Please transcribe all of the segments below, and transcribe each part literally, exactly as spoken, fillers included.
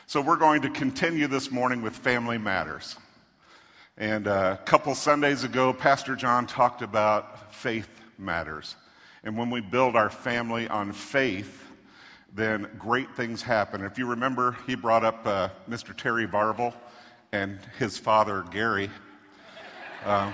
So we're going to continue this morning with Family Matters. And a couple Sundays ago, Pastor John talked about faith matters. And when we build our family on faith, then great things happen. If you remember, he brought up uh, Mister Terry Varvel and his father, Gary. Um,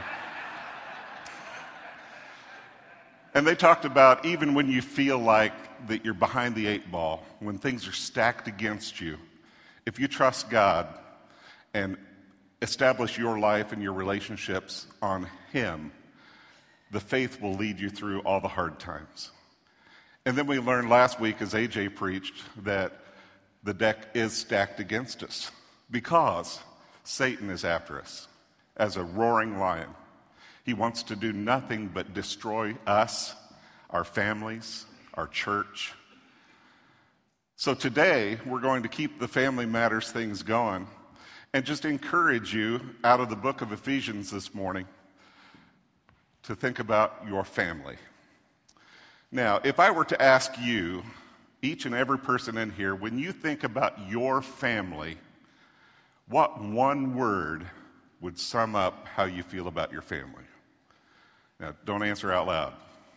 and they talked about even when you feel like that you're behind the eight ball, when things are stacked against you, if you trust God and establish your life and your relationships on Him, the faith will lead you through all the hard times. And then we learned last week, as A J preached, that the deck is stacked against us because Satan is after us as a roaring lion. He wants to do nothing but destroy us, our families, our church. So today, we're going to keep the Family Matters things going and just encourage you out of the book of Ephesians this morning to think about your family. Now, if I were to ask you, each and every person in here, when you think about your family, what one word would sum up how you feel about your family? Now, don't answer out loud.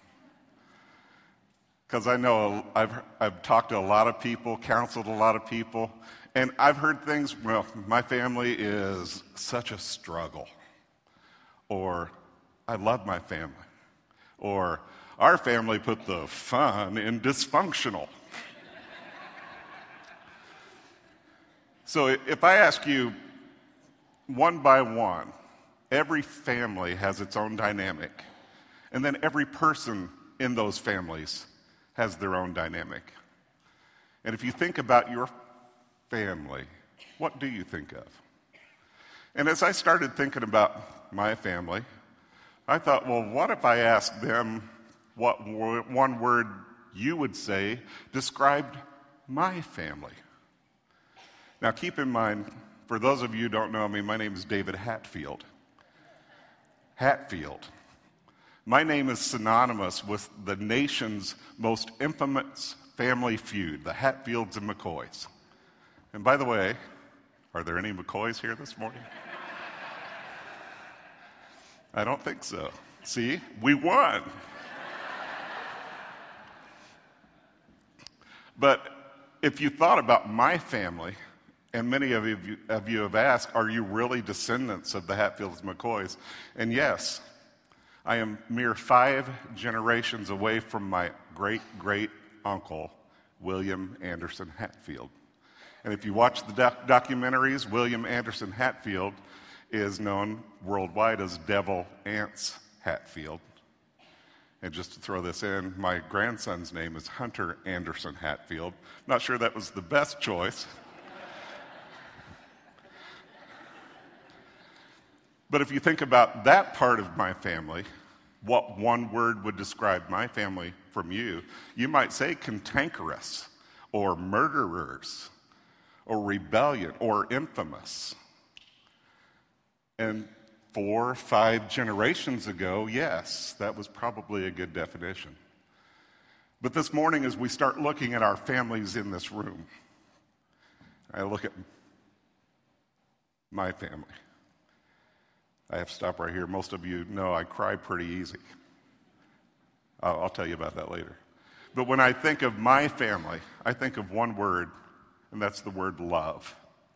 Because I know I've, I've talked to a lot of people, counseled a lot of people, and I've heard things, well, my family is such a struggle. Or, I love my family. Or, our family put the fun in dysfunctional. So if I ask you one by one, every family has its own dynamic. And then every person in those families has their own dynamic. And if you think about your family, what do you think of? And as I started thinking about my family, I thought, well, what if I asked them what one word you would say described my family? Now, keep in mind, for those of you who don't know me, my name is David Hatfield. Hatfield. My name is synonymous with the nation's most infamous family feud, the Hatfields and McCoys. And by the way, are there any McCoys here this morning? I don't think so. See, we won. But if you thought about my family, and many of you, of you have asked, are you really descendants of the Hatfields and McCoys? And yes, I am mere five generations away from my great-great-uncle, William Anderson Hatfield. And if you watch the doc- documentaries, William Anderson Hatfield is known worldwide as Devil Anse Hatfield. And just to throw this in, my grandson's name is Hunter Anderson Hatfield. Not sure that was the best choice. But if you think about that part of my family, what one word would describe my family from you, you might say cantankerous, or murderers, or rebellion, or infamous. And four, five generations ago, yes, that was probably a good definition. But this morning, as we start looking at our families in this room, I look at my family. I have to stop right here. Most of you know I cry pretty easy. I'll, I'll tell you about that later. But when I think of my family, I think of one word, and that's the word love.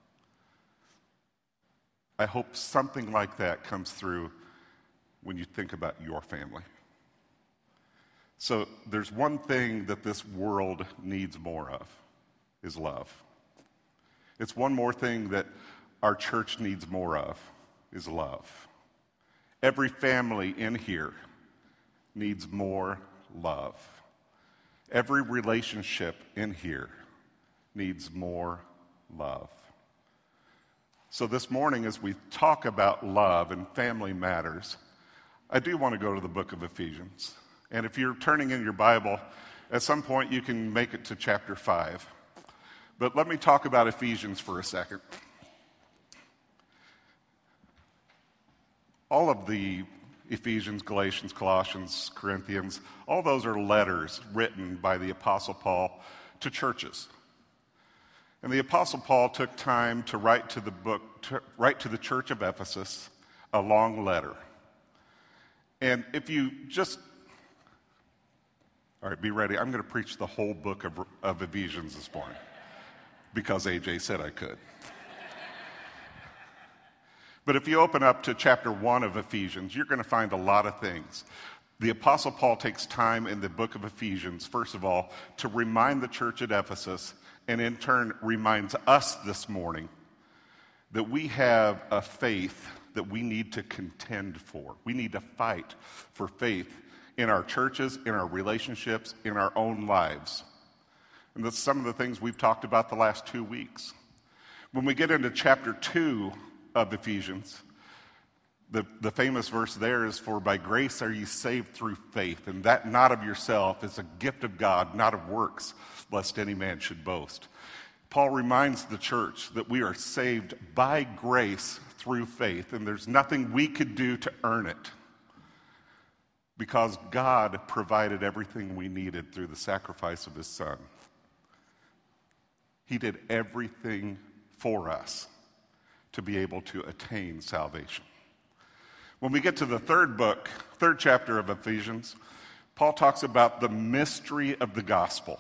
I hope something like that comes through when you think about your family. So there's one thing that this world needs more of, is love. It's one more thing that our church needs more of, is love. Every family in here needs more love. Every relationship in here needs more love. So this morning, as we talk about love and family matters, I do want to go to the book of Ephesians. And if you're turning in your Bible, at some point you can make it to chapter five. But let me talk about Ephesians for a second. All of the Ephesians, Galatians, Colossians, Corinthians, all those are letters written by the Apostle Paul to churches. And the Apostle Paul took time to write to the book, to write to the church of Ephesus a long letter. And if you just, all right, be ready. I'm going to preach the whole book of, of Ephesians this morning because A J said I could. But if you open up to chapter one of Ephesians, you're going to find a lot of things. The Apostle Paul takes time in the book of Ephesians, first of all, to remind the church at Ephesus, and in turn reminds us this morning that we have a faith that we need to contend for. We need to fight for faith in our churches, in our relationships, in our own lives. And that's some of the things we've talked about the last two weeks. When we get into chapter two of Ephesians, the, the famous verse there is, "For by grace are you saved through faith, and that not of yourself is a gift of God, not of works, lest any man should boast." Paul reminds the church that we are saved by grace through faith, and there's nothing we could do to earn it, because God provided everything we needed through the sacrifice of his Son. He did everything for us to be able to attain salvation. When we get to the third book, third chapter of Ephesians, Paul talks about the mystery of the gospel.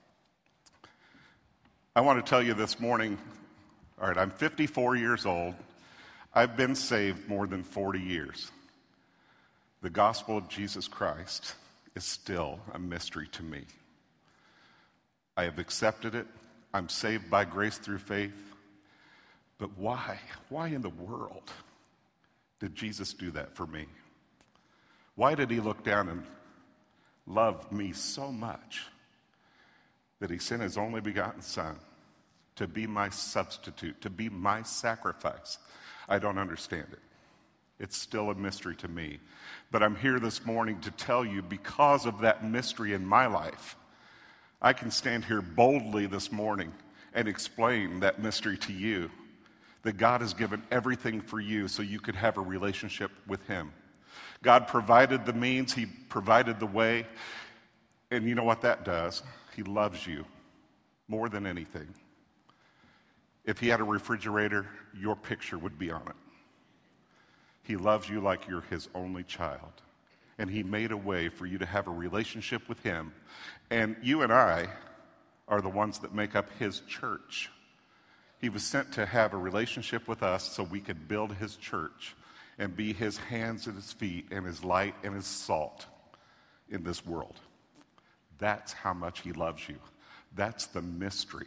I want to tell you this morning, all right, I'm fifty-four years old. I've been saved more than forty years. The gospel of Jesus Christ is still a mystery to me. I have accepted it. I'm saved by grace through faith. But why? Why in the world did Jesus do that for me? Why did he look down and love me so much that he sent his only begotten Son to be my substitute, to be my sacrifice? I don't understand it. It's still a mystery to me. But I'm here this morning to tell you, because of that mystery in my life, I can stand here boldly this morning and explain that mystery to you, that God has given everything for you so you could have a relationship with him. God provided the means, he provided the way, and you know what that does? He loves you more than anything. If he had a refrigerator, your picture would be on it. He loves you like you're his only child, and he made a way for you to have a relationship with him, and you and I are the ones that make up his church. He was sent to have a relationship with us so we could build his church and be his hands and his feet and his light and his salt in this world. That's how much he loves you. That's the mystery.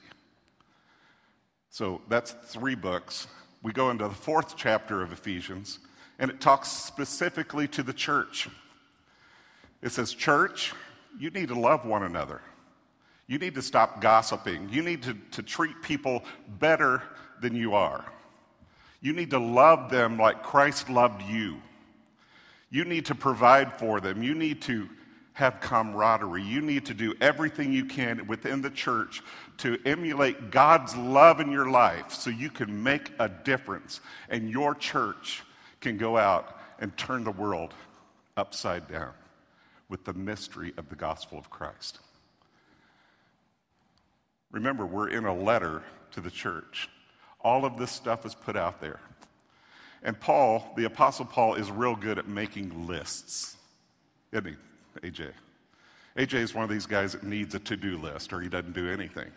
So that's three books. We go into the fourth chapter of Ephesians, and it talks specifically to the church. It says, church, you need to love one another. You need to stop gossiping. You need to, to treat people better than you are. You need to love them like Christ loved you. You need to provide for them. You need to have camaraderie. You need to do everything you can within the church to emulate God's love in your life so you can make a difference, and your church can go out and turn the world upside down with the mystery of the gospel of Christ. Remember, we're in a letter to the church. All of this stuff is put out there. And Paul, the Apostle Paul, is real good at making lists. Isn't he, A J? A J is one of these guys that needs a to-do list or he doesn't do anything.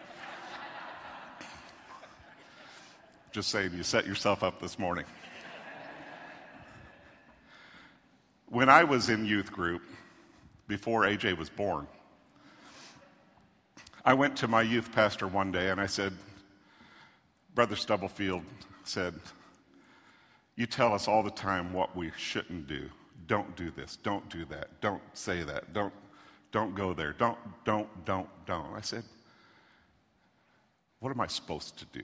Just saying, you set yourself up this morning. When I was in youth group, before A J was born, I went to my youth pastor one day and I said, Brother Stubblefield said, you tell us all the time what we shouldn't do. Don't do this. Don't do that. Don't say that. Don't, don't go there. Don't, don't, don't, don't. I said, what am I supposed to do?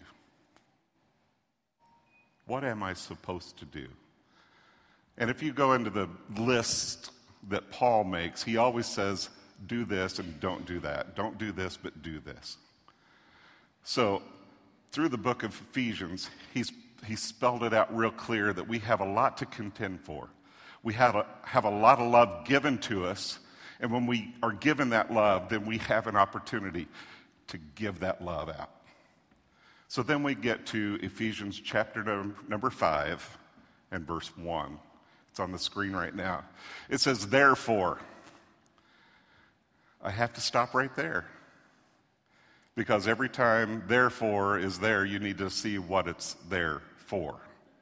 What am I supposed to do? And if you go into the list that Paul makes, he always says, do this and don't do that. Don't do this, but do this. So through the book of Ephesians, he's, he's spelled it out real clear that we have a lot to contend for. We have a, have a lot of love given to us, and when we are given that love, then we have an opportunity to give that love out. So then we get to Ephesians chapter num- number five and verse one. It's on the screen right now. It says, therefore. I have to stop right there. Because every time therefore is there, you need to see what it's there for.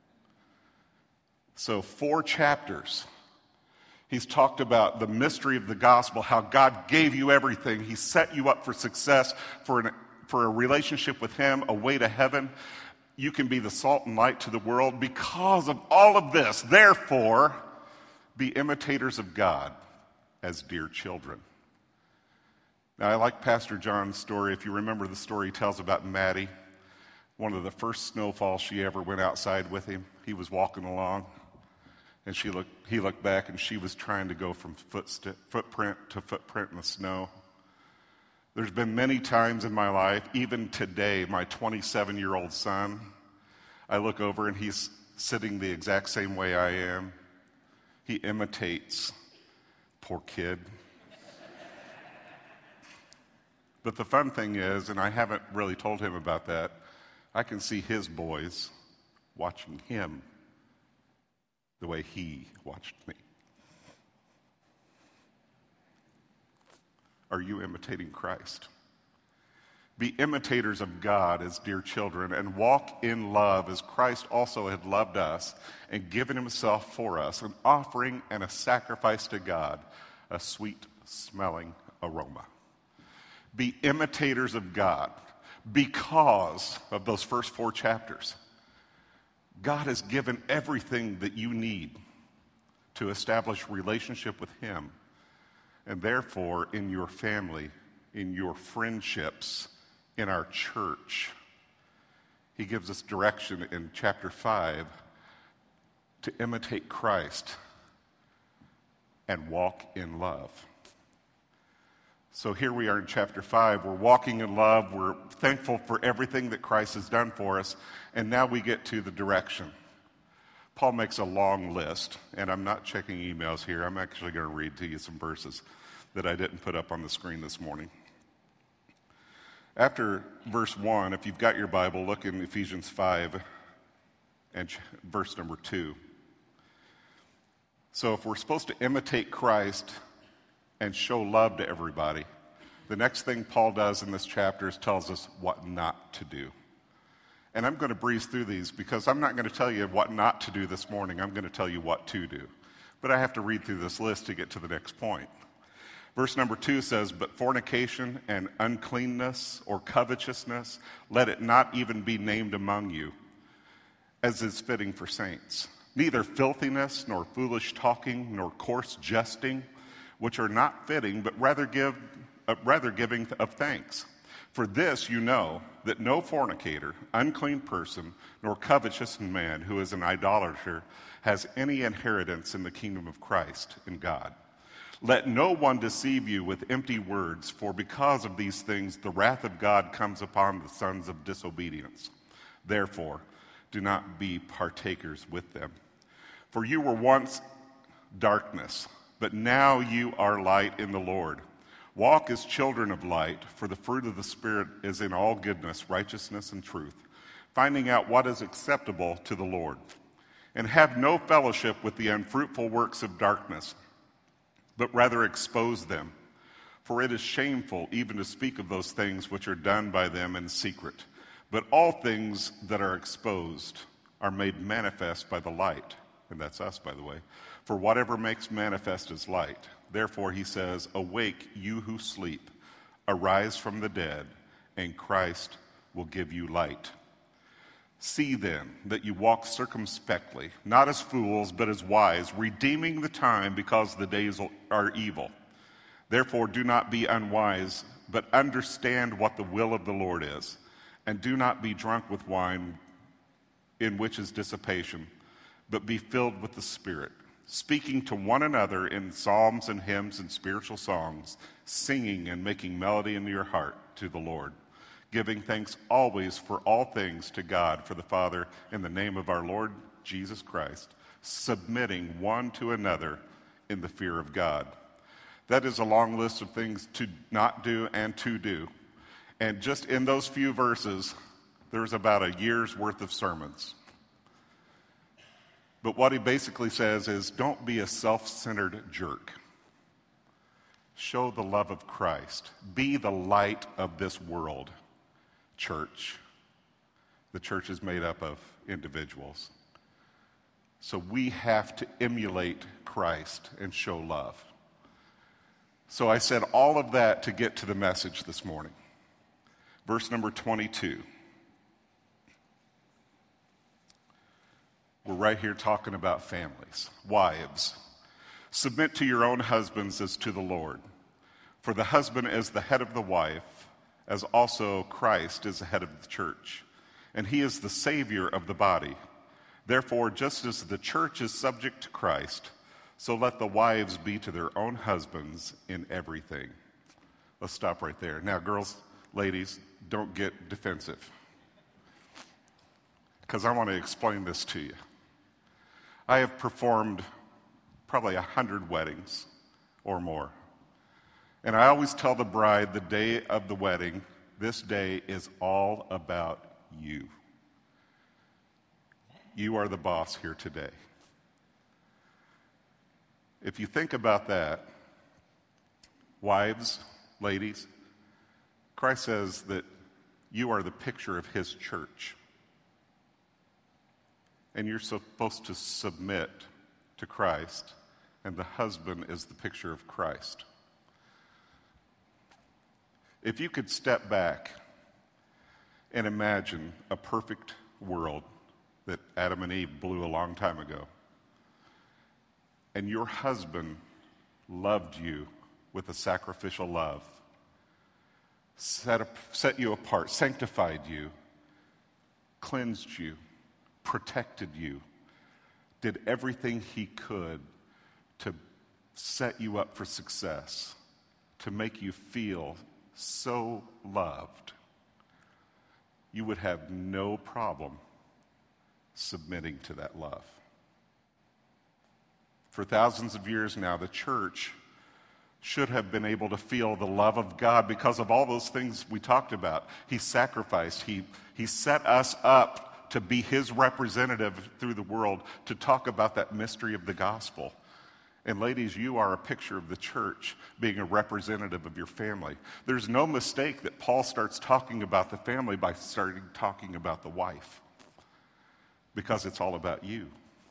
So four chapters. He's talked about the mystery of the gospel, how God gave you everything. He set you up for success, for an, for a relationship with him, a way to heaven. You can be the salt and light to the world because of all of this. Therefore, be imitators of God as dear children. Now, I like Pastor John's story. If you remember the story he tells about Maddie, one of the first snowfalls she ever went outside with him. He was walking along, and she looked. he looked back, and she was trying to go from footst- footprint to footprint in the snow. There's been many times in my life, even today, my twenty-seven-year-old son, I look over, and he's sitting the exact same way I am. He imitates. Poor kid. But the fun thing is, and I haven't really told him about that, I can see his boys watching him the way he watched me. Are you imitating Christ? Be imitators of God as dear children and walk in love as Christ also had loved us and given himself for us, an offering and a sacrifice to God, a sweet-smelling aroma. Be imitators of God because of those first four chapters. God has given everything that you need to establish relationship with him. And therefore, in your family, in your friendships, in our church, he gives us direction in chapter five to imitate Christ and walk in love. So here we are in chapter five. We're walking in love. We're thankful for everything that Christ has done for us. And now we get to the direction. Paul makes a long list, and I'm not checking emails here. I'm actually going to read to you some verses that I didn't put up on the screen this morning. After verse one, if you've got your Bible, look in Ephesians five and ch- verse number two. So if we're supposed to imitate Christ and show love to everybody, the next thing Paul does in this chapter is tells us what not to do. And I'm going to breeze through these because I'm not going to tell you what not to do this morning. I'm going to tell you what to do. But I have to read through this list to get to the next point. Verse number two says, but fornication and uncleanness or covetousness, let it not even be named among you, as is fitting for saints. Neither filthiness, nor foolish talking, nor coarse jesting, which are not fitting, but rather give, uh, rather giving of thanks. For this you know, that no fornicator, unclean person, nor covetous man who is an idolater has any inheritance in the kingdom of Christ and God. Let no one deceive you with empty words, for because of these things the wrath of God comes upon the sons of disobedience. Therefore, do not be partakers with them. For you were once darkness, but now you are light in the Lord. Walk as children of light, for the fruit of the Spirit is in all goodness, righteousness, and truth, finding out what is acceptable to the Lord. And have no fellowship with the unfruitful works of darkness, but rather expose them. For it is shameful even to speak of those things which are done by them in secret. But all things that are exposed are made manifest by the light. And that's us, by the way. For whatever makes manifest is light. Therefore, he says, awake, you who sleep, arise from the dead, and Christ will give you light. See then that you walk circumspectly, not as fools, but as wise, redeeming the time because the days are evil. Therefore, do not be unwise, but understand what the will of the Lord is. And do not be drunk with wine, in which is dissipation, but be filled with the Spirit, speaking to one another in psalms and hymns and spiritual songs, singing and making melody in your heart to the Lord, giving thanks always for all things to God, for the Father, in the name of our Lord Jesus Christ, submitting one to another in the fear of God. That is a long list of things to not do and to do. And just in those few verses, There's about a year's worth of sermons. But what he basically says is, don't be a self-centered jerk. Show the love of Christ. Be the light of this world, church. The church is made up of individuals. So we have to emulate Christ and show love. So I said all of that to get to the message this morning. Verse number twenty-two. We're right here talking about families. Wives, submit to your own husbands as to the Lord. For the husband is the head of the wife, as also Christ is the head of the church, and he is the Savior of the body. Therefore, just as the church is subject to Christ, so let the wives be to their own husbands in everything. Let's stop right there. Now, girls, ladies, don't get defensive, because I want to explain this to you. I have performed probably a hundred weddings or more. And I always tell the bride the day of the wedding, this day is all about you. You are the boss here today. If you think about that, wives, ladies, Christ says that you are the picture of his church. And you're supposed to submit to Christ, and the husband is the picture of Christ. If you could step back and imagine a perfect world that Adam and Eve blew a long time ago, and your husband loved you with a sacrificial love, set, up, set you apart, sanctified you, cleansed you, protected you, did everything he could to set you up for success, to make you feel so loved, you would have no problem submitting to that love. For thousands of years now, the church should have been able to feel the love of God because of all those things we talked about. He sacrificed. He, he set us up to be his representative through the world, to talk about that mystery of the gospel. And ladies, you are a picture of the church being a representative of your family. There's no mistake that Paul starts talking about the family by starting talking about the wife, because it's all about you.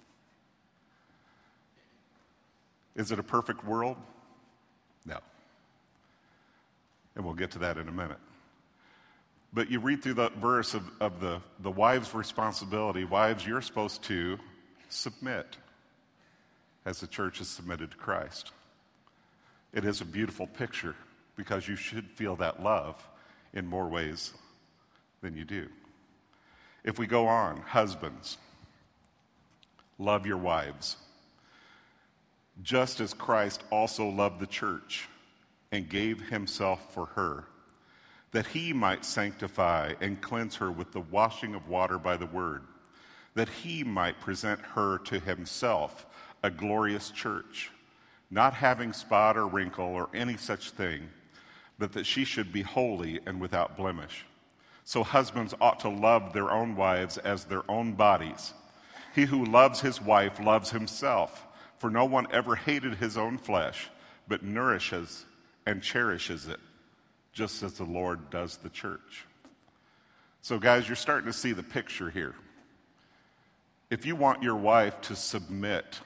Is it a perfect world? No. And we'll get to that in a minute. But you read through the verse of, of the, the wife's responsibility. Wives, you're supposed to submit as the church is submitted to Christ. It is a beautiful picture because you should feel that love in more ways than you do. If we go on, husbands, love your wives, just as Christ also loved the church and gave himself for her, that he might sanctify and cleanse her with the washing of water by the word, that he might present her to himself a glorious church, not having spot or wrinkle or any such thing, but that she should be holy and without blemish. So husbands ought to love their own wives as their own bodies. He who loves his wife loves himself, for no one ever hated his own flesh, but nourishes and cherishes it, just as the Lord does the church. So guys, you're starting to see the picture here. If you want your wife to submit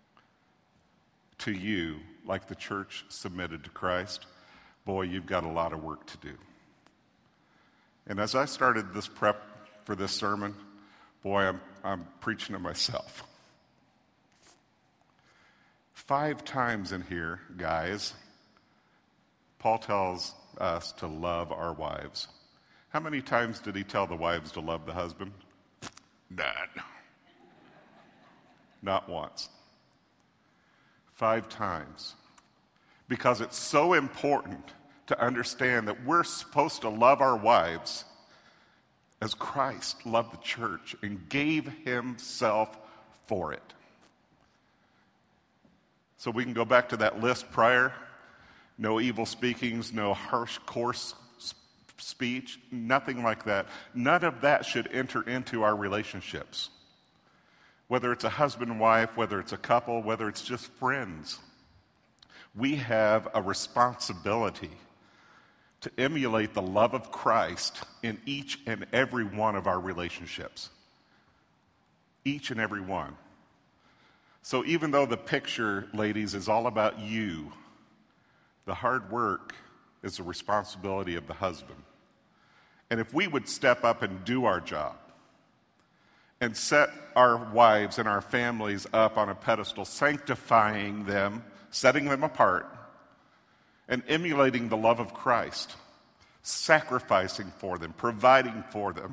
to you like the church submitted to Christ, boy, you've got a lot of work to do. And as I started this prep for this sermon, boy, I'm, I'm preaching to myself. Five times in here, guys, Paul tells us to love our wives. How many times did he tell the wives to love the husband? None. Not once. Five times. Because it's so important to understand that we're supposed to love our wives as Christ loved the church and gave himself for it. So we can go back to that list prior. No evil speakings, no harsh, coarse speech, nothing like that. None of that should enter into our relationships. Whether it's a husband and wife, whether it's a couple, whether it's just friends, we have a responsibility to emulate the love of Christ in each and every one of our relationships. Each and every one. So even though the picture, ladies, is all about you, the hard work is the responsibility of the husband. And if we would step up and do our job and set our wives and our families up on a pedestal, sanctifying them, setting them apart, and emulating the love of Christ, sacrificing for them, providing for them,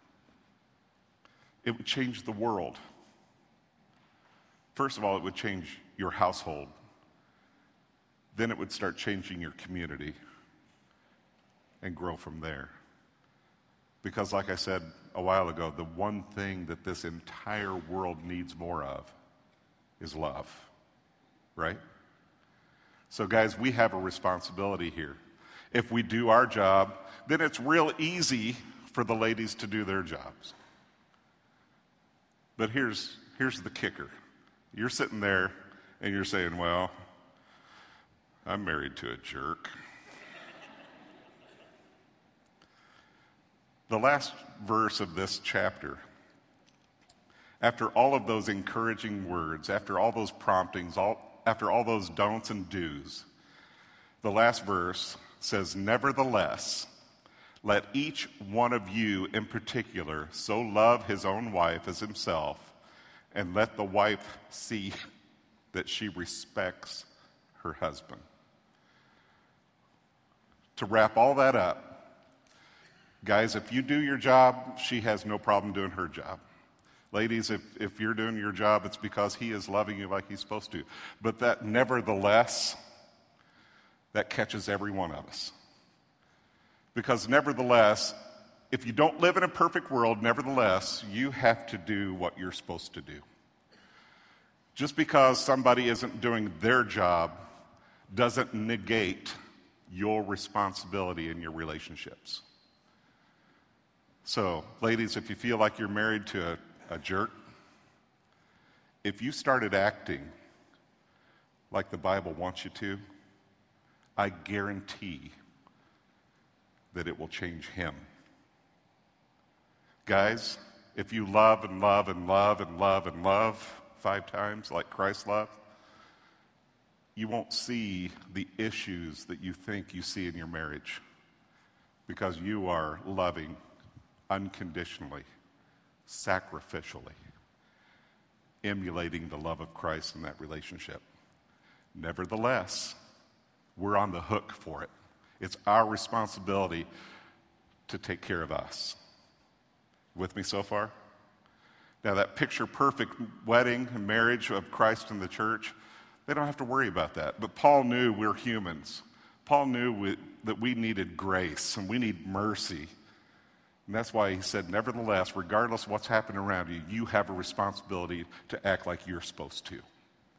it would change the world. First of all, it would change your household. Then it would start changing your community and grow from there. Because like I said a while ago, the one thing that this entire world needs more of is love, right? So guys, we have a responsibility here. If we do our job, then it's real easy for the ladies to do their jobs. But here's, here's the kicker. You're sitting there and you're saying, well, I'm married to a jerk. The last verse of this chapter, after all of those encouraging words, after all those promptings, all, after all those don'ts and do's, the last verse says, nevertheless, let each one of you in particular so love his own wife as himself, and let the wife see that she respects her husband. To wrap all that up, guys, if you do your job, she has no problem doing her job. Ladies, if, if you're doing your job, it's because he is loving you like he's supposed to. But that nevertheless, that catches every one of us. Because nevertheless, if you don't live in a perfect world, nevertheless, you have to do what you're supposed to do. Just because somebody isn't doing their job doesn't negate your responsibility in your relationships. So, ladies, if you feel like you're married to a, a jerk, if you started acting like the Bible wants you to, I guarantee that it will change him. Guys, if you love and love and love and love and love five times like Christ loved, you won't see the issues that you think you see in your marriage because you are loving unconditionally, sacrificially, emulating the love of Christ in that relationship. Nevertheless, we're on the hook for it. It's our responsibility to take care of us. With me so far? Now, that picture-perfect wedding and marriage of Christ and the church, they don't have to worry about that. But Paul knew we're humans. Paul knew we, that we needed grace and we need mercy. And that's why he said, nevertheless, regardless of what's happening around you, you have a responsibility to act like you're supposed to.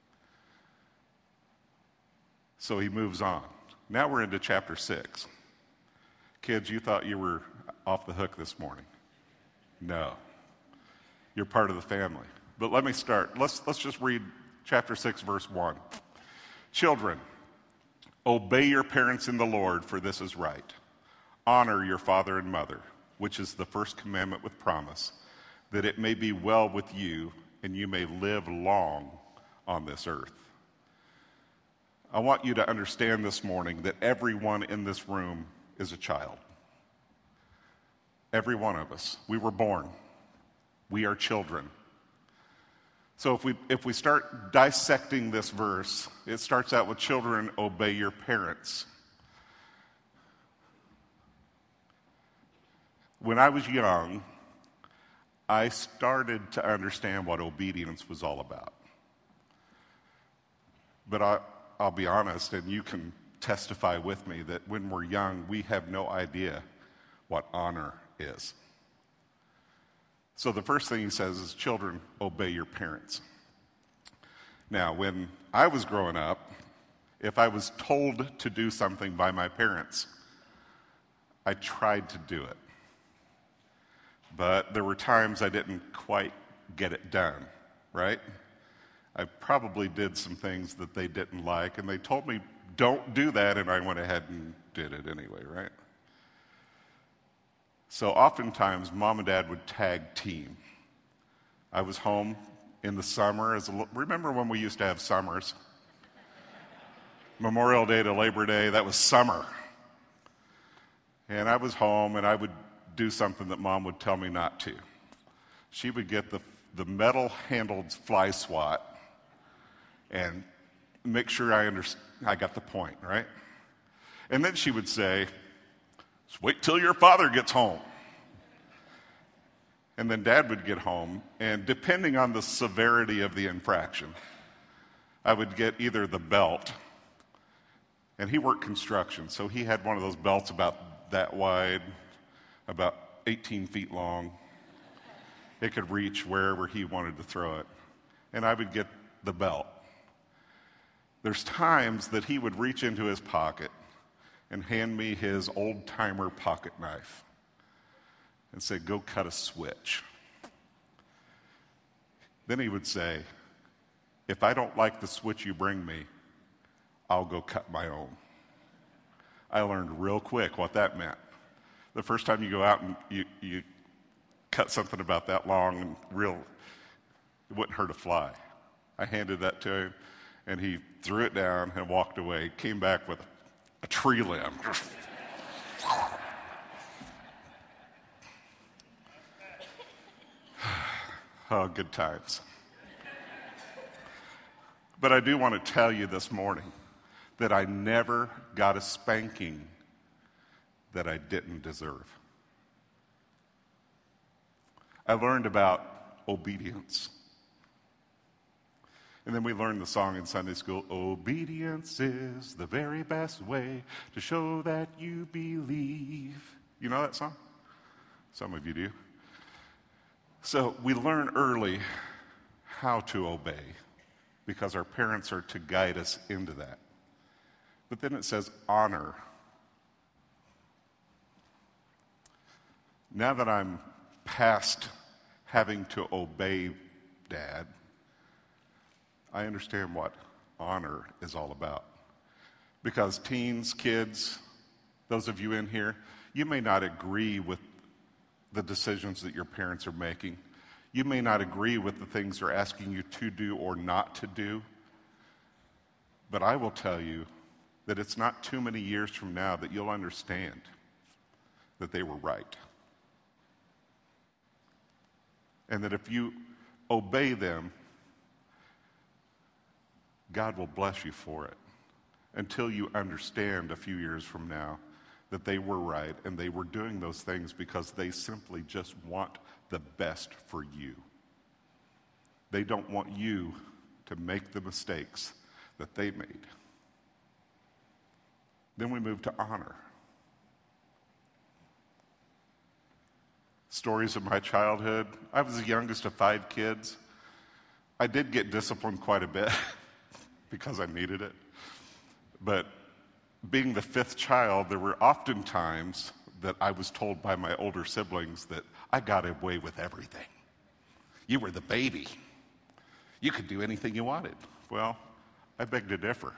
So he moves on. Now we're into chapter six. Kids, you thought you were off the hook this morning. No. You're part of the family. But let me start. Let's, let's just read chapter six, verse one. Children, obey your parents in the Lord, for this is right. Honor your father and mother, which is the first commandment with promise, that it may be well with you and you may live long on this earth. I want you to understand this morning that everyone in this room is a child. Every one of us. We were born. We are children. So if we if we start dissecting this verse, it starts out with children, obey your parents. When I was young, I started to understand what obedience was all about. But I, I'll be honest, and you can testify with me, that when we're young, we have no idea what honor is. So the first thing he says is, children, obey your parents. Now, when I was growing up, if I was told to do something by my parents, I tried to do it. But there were times I didn't quite get it done, right? I probably did some things that they didn't like, and they told me, don't do that, and I went ahead and did it anyway, right? So oftentimes, mom and dad would tag team. I was home in the summer. As a, remember when we used to have summers? Memorial Day to Labor Day, that was summer. And I was home, and I would do something that mom would tell me not to. She would get the, the metal-handled fly swat and make sure I, under, I got the point, right? And then she would say, just wait till your father gets home. And then dad would get home, and depending on the severity of the infraction, I would get either the belt, and he worked construction, so he had one of those belts about that wide, about eighteen feet long. It could reach wherever he wanted to throw it. And I would get the belt. There's times that he would reach into his pocket and hand me his old-timer pocket knife and say, go cut a switch. Then he would say, if I don't like the switch you bring me, I'll go cut my own. I learned real quick what that meant. The first time you go out and you, you cut something about that long and real, it wouldn't hurt a fly. I handed that to him, and he threw it down and walked away, came back with a tree limb. Oh, good times. But I do want to tell you this morning that I never got a spanking that I didn't deserve. I learned about obedience. And then we learned the song in Sunday school, obedience is the very best way to show that you believe. You know that song? Some of you do. So we learn early how to obey because our parents are to guide us into that. But then it says honor. Now that I'm past having to obey Dad, I understand what honor is all about. Because teens, kids, those of you in here, you may not agree with the decisions that your parents are making. You may not agree with the things they're asking you to do or not to do. But I will tell you that it's not too many years from now that you'll understand that they were right. And that if you obey them, God will bless you for it until you understand a few years from now that they were right and they were doing those things because they simply just want the best for you. They don't want you to make the mistakes that they made. Then we move to honor. Stories of my childhood. I was the youngest of five kids. I did get disciplined quite a bit because I needed it. But being the fifth child, there were often times that I was told by my older siblings that I got away with everything. You were the baby. You could do anything you wanted. Well, I beg to differ.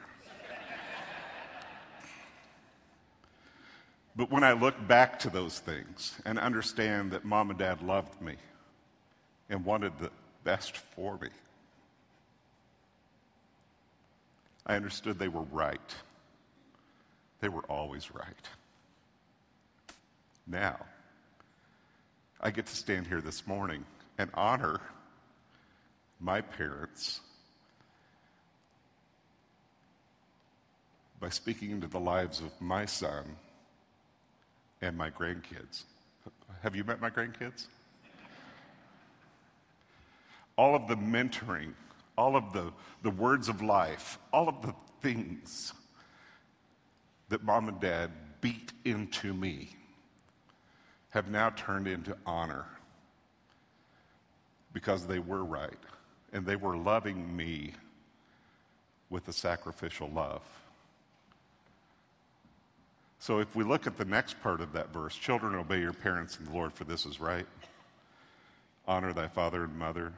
But when I look back to those things and understand that mom and dad loved me and wanted the best for me, I understood they were right. They were always right. Now, I get to stand here this morning and honor my parents by speaking into the lives of my son and my grandkids. Have you met my grandkids? All of the mentoring, all of the, the words of life, all of the things that mom and dad beat into me have now turned into honor because they were right and they were loving me with a sacrificial love. So if we look at the next part of that verse, children, obey your parents in the Lord, for this is right. Honor thy father and mother,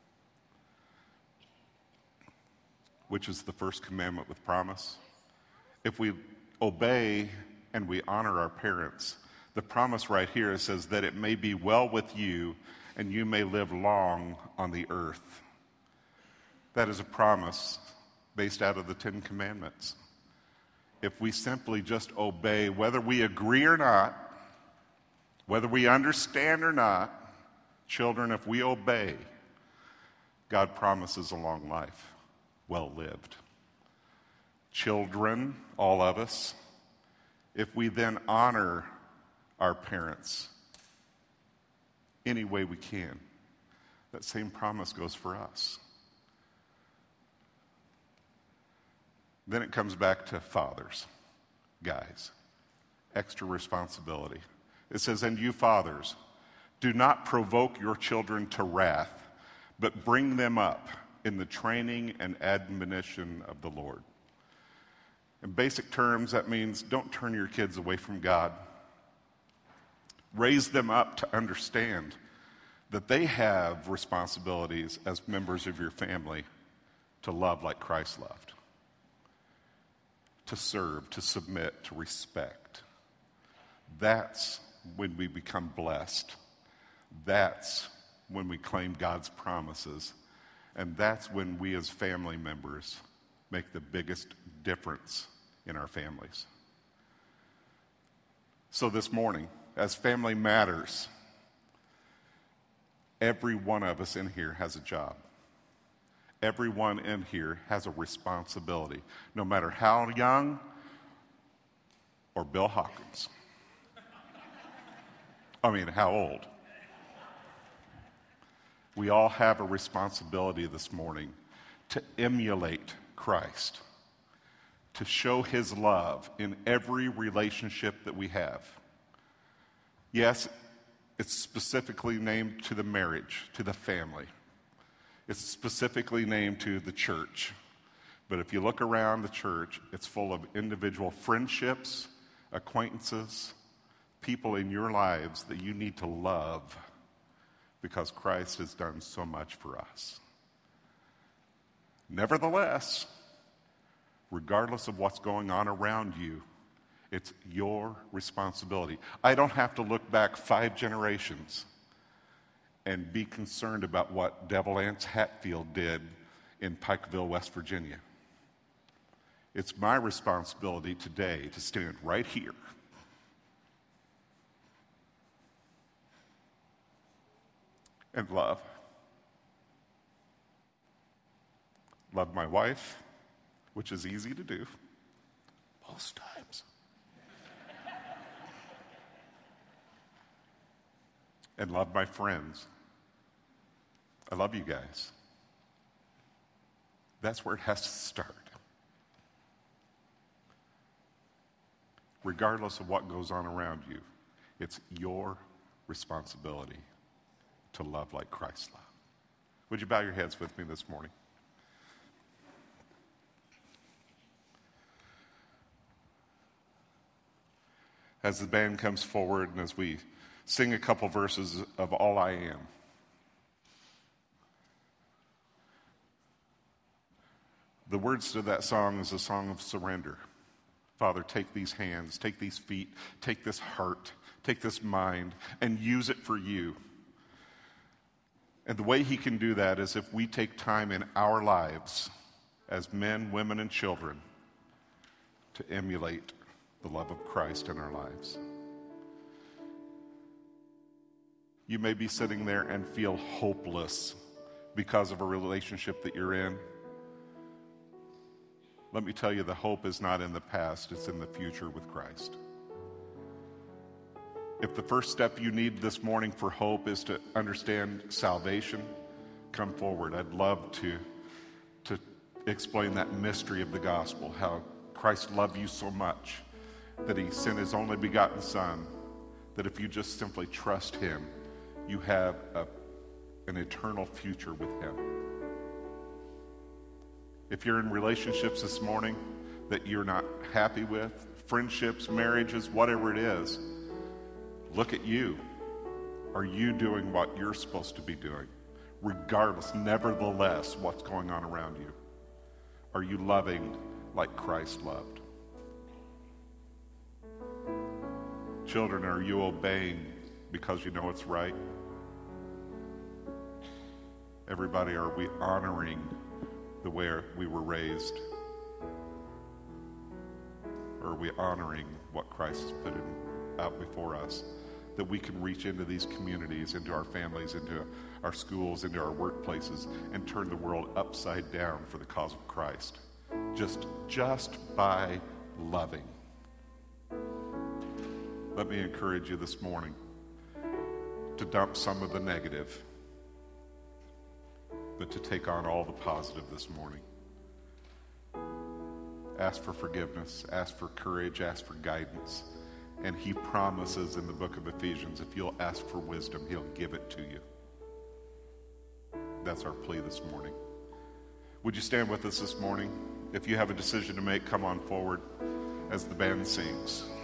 which is the first commandment with promise. If we obey and we honor our parents, the promise right here says that it may be well with you and you may live long on the earth. That is a promise based out of the Ten Commandments. If we simply just obey, whether we agree or not, whether we understand or not, children, if we obey, God promises a long life, well lived. Children, all of us, if we then honor our parents any way we can, that same promise goes for us. Then it comes back to fathers, guys, extra responsibility. It says, and you fathers, do not provoke your children to wrath, but bring them up in the training and admonition of the Lord. In basic terms, that means don't turn your kids away from God. Raise them up to understand that they have responsibilities as members of your family to love like Christ loved, to serve, to submit, to respect. That's when we become blessed. That's when we claim God's promises. And that's when we as family members make the biggest difference in our families. So this morning, as Family Matters, every one of us in here has a job. Everyone in here has a responsibility, no matter how young or Bill Hawkins. I mean, how old. We all have a responsibility this morning to emulate Christ, to show his love in every relationship that we have. Yes, it's specifically named to the marriage, to the family. It's specifically named to the church. But if you look around the church, it's full of individual friendships, acquaintances, people in your lives that you need to love because Christ has done so much for us. Nevertheless, regardless of what's going on around you, it's your responsibility. I don't have to look back five generations and be concerned about what Devil Anse Hatfield did in Pikeville, West Virginia. It's my responsibility today to stand right here and love. Love my wife, which is easy to do most times. And love my friends. I love you guys. That's where it has to start. Regardless of what goes on around you, it's your responsibility to love like Christ loved. Would you bow your heads with me this morning? As the band comes forward and as we sing a couple verses of All I Am, the words to that song is a song of surrender. Father, take these hands, take these feet, take this heart, take this mind, and use it for you. And the way he can do that is if we take time in our lives as men, women, and children to emulate the love of Christ in our lives. You may be sitting there and feel hopeless because of a relationship that you're in. Let me tell you, the hope is not in the past, it's in the future with Christ. If the first step you need this morning for hope is to understand salvation, come forward. I'd love to, to explain that mystery of the gospel, how Christ loved you so much that he sent his only begotten Son, that if you just simply trust him, you have a, an eternal future with him. If you're in relationships this morning that you're not happy with, friendships, marriages, whatever it is. Look at you. Are you doing what you're supposed to be doing? Regardless, nevertheless, what's going on around you. Are you loving like Christ loved? Children, are you obeying because you know it's right? Everybody, are we honoring the way we were raised? Or are we honoring what Christ has put in, out before us? That we can reach into these communities, into our families, into our schools, into our workplaces, and turn the world upside down for the cause of Christ. Just, just by loving. Let me encourage you this morning to dump some of the negative, but to take on all the positive this morning. Ask for forgiveness, ask for courage, ask for guidance. And he promises in the book of Ephesians, if you'll ask for wisdom, he'll give it to you. That's our plea this morning. Would you stand with us this morning? If you have a decision to make, come on forward as the band sings.